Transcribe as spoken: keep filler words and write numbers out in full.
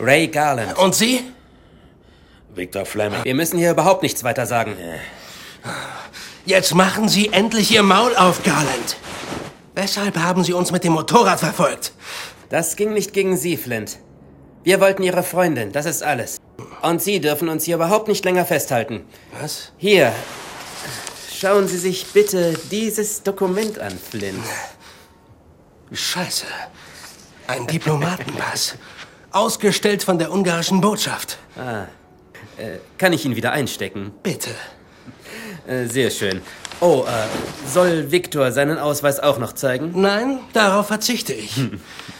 Ray Garland. Und Sie? Victor Fleming. Wir müssen hier überhaupt nichts weiter sagen. Jetzt machen Sie endlich Ihr Maul auf, Garland. Weshalb haben Sie uns mit dem Motorrad verfolgt? Das ging nicht gegen Sie, Flint. Wir wollten Ihre Freundin, das ist alles. Und Sie dürfen uns hier überhaupt nicht länger festhalten. Was? Hier, schauen Sie sich bitte dieses Dokument an, Flint. Scheiße. Ein Diplomatenpass. Ausgestellt von der ungarischen Botschaft. Ah, äh, kann ich ihn wieder einstecken? Bitte. Äh, sehr schön. Oh, äh, soll Victor seinen Ausweis auch noch zeigen? Nein, darauf verzichte ich.